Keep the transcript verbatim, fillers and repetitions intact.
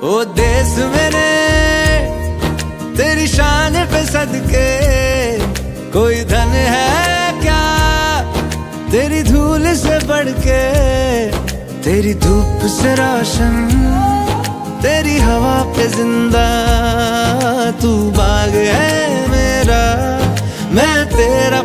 ओ देश मेरे तेरी शान पे सदके, कोई धन है क्या तेरी धूल से बढ़ के। तेरी धूप से रोशन, तेरी हवा पे जिंदा, तू बाग है मेरा, मैं तेरा